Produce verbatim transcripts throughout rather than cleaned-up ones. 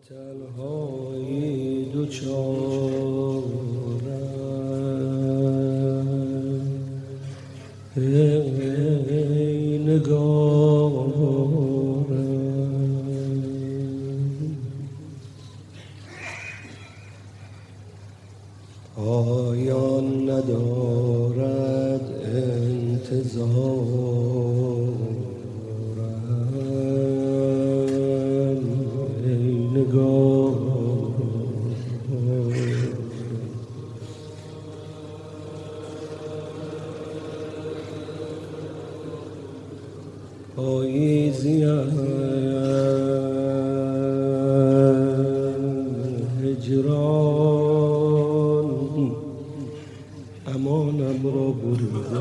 تنهایی دوچارم ای نگارم، پایان ندارد انتظارم ای نگارم. پاییزیم هجران امانم را بریده،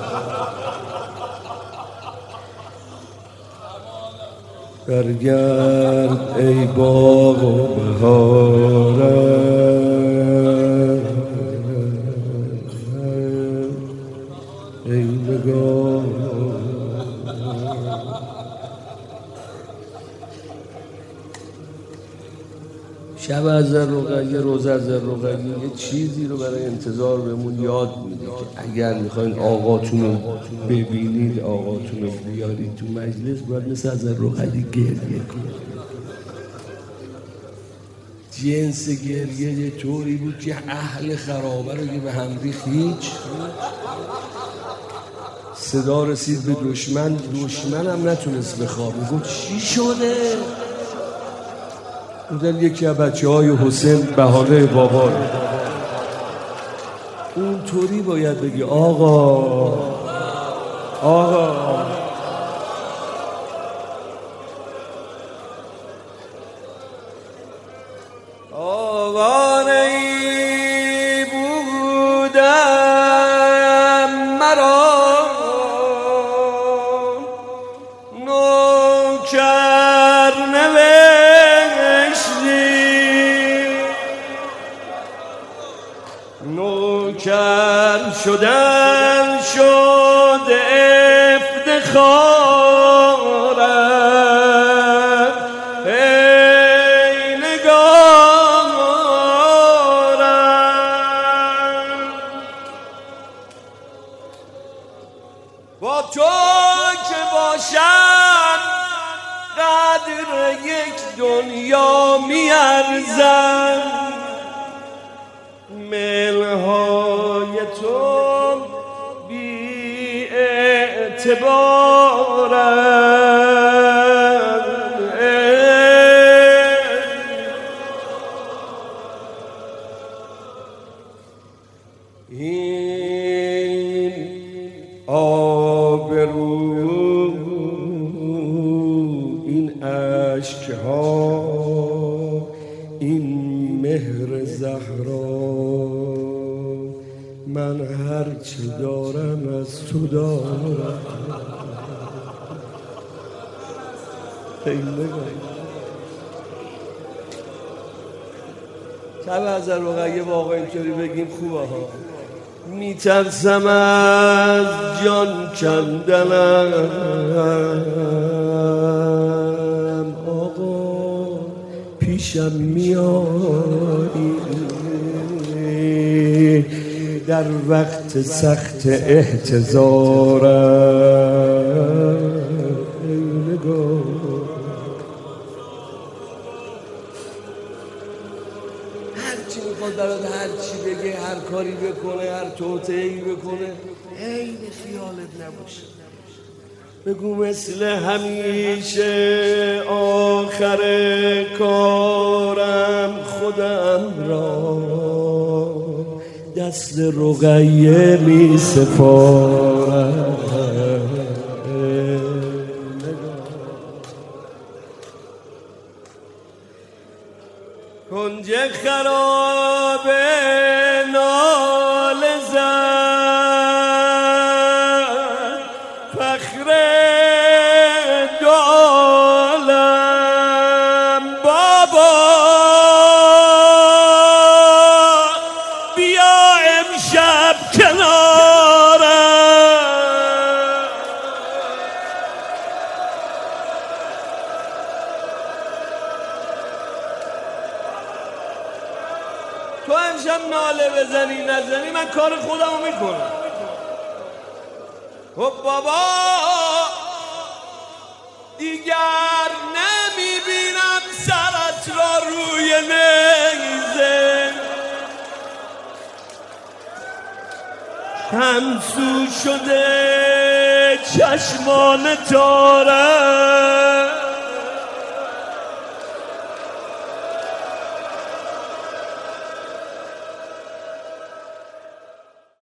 برگرد ای باغ و بهارم ای نگارم. شب از رقیه روز از رقیه یه چیزی رو برای انتظار بهمون یاد میده که اگر میخواین آقاتون رو ببینید، آقاتون رو بیارید تو مجلس، باید مثل از رقیه گریه کنید. جنس گریه یه طوری بود که اهل خرابه رو که به هم ریخت، هیچ صدا رسید به دشمن، دشمن هم نتونست بخوابه، گفت چی شده؟ بودن یکی از بچه های حسین بهانه بابا رو. اون طوری باید بگی آقا آقا آقا ای بودم مرا نوکر نوکر شدن شد افتخارم ای نگارم. با تو که باشم قدر یک دنیا میارزم، ملهای تو بی اعتبارم این آبرو این اشکها این مهر زهرا، من هر چی دارم از تو دارم. شب از رقیه واقعا اینطوری بگیم خوبه ها. میترسم از جان کندنم، آقا پیشم میایی در وقت سخت احتضارم ای نگاه. هر چی میخواد برات هر چی بگه، هر کاری بکنه، هر توطئه‌ای بکنه، عین خیالت نباشه. بگو مثل همیشه آخر کارم خودم را دست رقیه می سپارم. کنج خراب نال زن فخر دالم بابا بیا امشب کنارم. تو امشب ناله بزنی نزنی من کار خودمو میکنم. خب بابا دیگر نمیبینم سرت را روی نیزه، همسو شده چشمان تارم